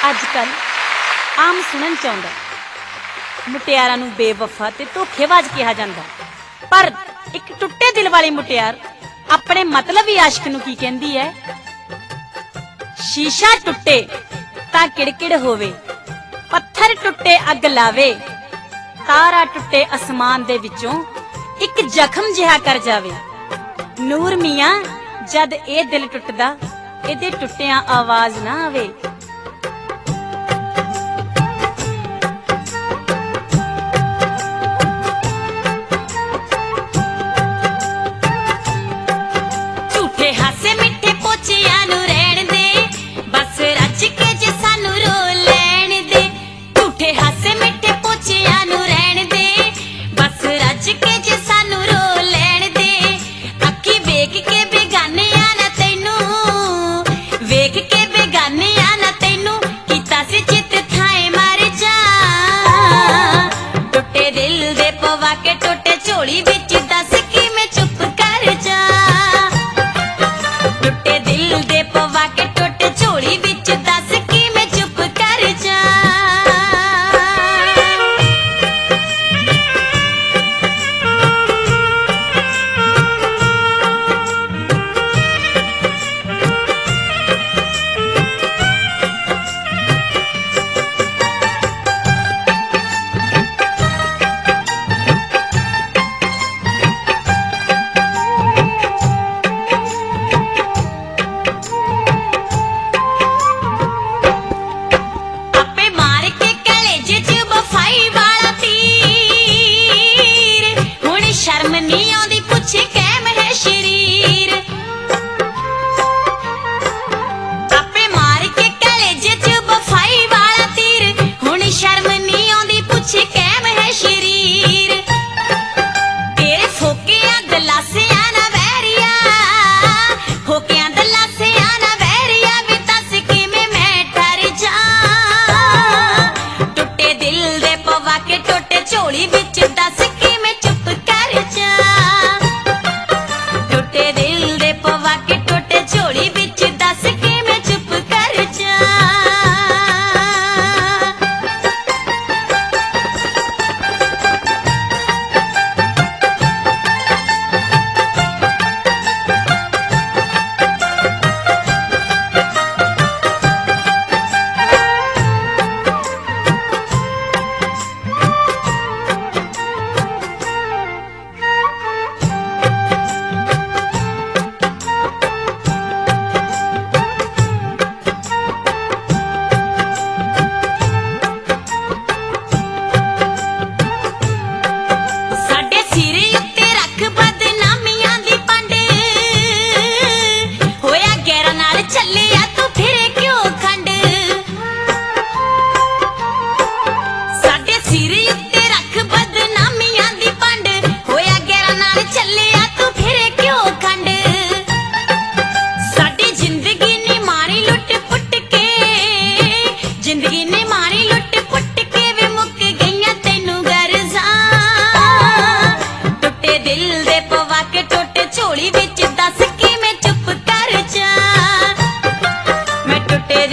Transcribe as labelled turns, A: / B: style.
A: अजकल आम सुनन च आउंदा मुटियारां नूं बेवफा ते धोखेबाज कहा जांदा, पर एक टुटे दिल वाली मुटियार अपने मतलबी आशिक नूं की कहंदी है, शीशा टुटे तां किड़किड़ होवे, पत्थर टुटे अग लावे, तारा टुटे आसमान दे विचों एक जख्म जिहा कर जावे। नूर मियां जद ए दिल टुटदा इहदे टुटियां आवाज ना आवे। झूठे हासे मिठे पोचियां नूं रहण दे, बस रज के जे सानू रो लैण दे। झूठे हासे मिठे पोचियां नूं रहण दे, बस रज के जे सानू रो लैण दे। अखी वेख के बेगाने आना तैनू, वेख के बेगाने आना तैनू, कीता सी चित थाए मर जा। टुटे दिल दे पवा के टुटे झोली विच दस कि मैं चुप कर जा। टुटे दिल दे पवा के टुटे झोली विच दस कि मैं चुप कर जा। आपे मार के कलेजे च बफाई वाला तीर, हुण शर्म नहीं आउंदी पुछे कैम है शरीर। आपे मार के कलेजे च बफाई वाला तीर, हुण शर्म नहीं आउंदी पुछे कैम है शरीर। तेरे फोकियां दलासियां ना वैरिया, फोकियां दलासियां ना वैरिया, वे दस किवें मैं ठर जा। टुटे दिल दे पवा के टुटे झोली विच दस कि मैं चुप कर जा। टुटे दिल दे पवा के टुटे झोली विच दस कि मैं चुप कर जा। साडे सिर उत्ते रख बदनामियां दी पंड, होया गैरां नाल चलिया तू फिरे क्यों खंड। साडे सिर उत्ते रख बदनामियां दी पंड, होया गैरां नाल चलिया तू फिरे क्यों खंड। साडी जिंदगी ने मारी लुट पुट के, जिंदगी ने मारी लुट पुट के, वे मुक गईयां तैनू गरज़ां। टुटे दिल दे पवा के टुटे झोली विच दस कि मैं चुप कर जा। मैं टुटे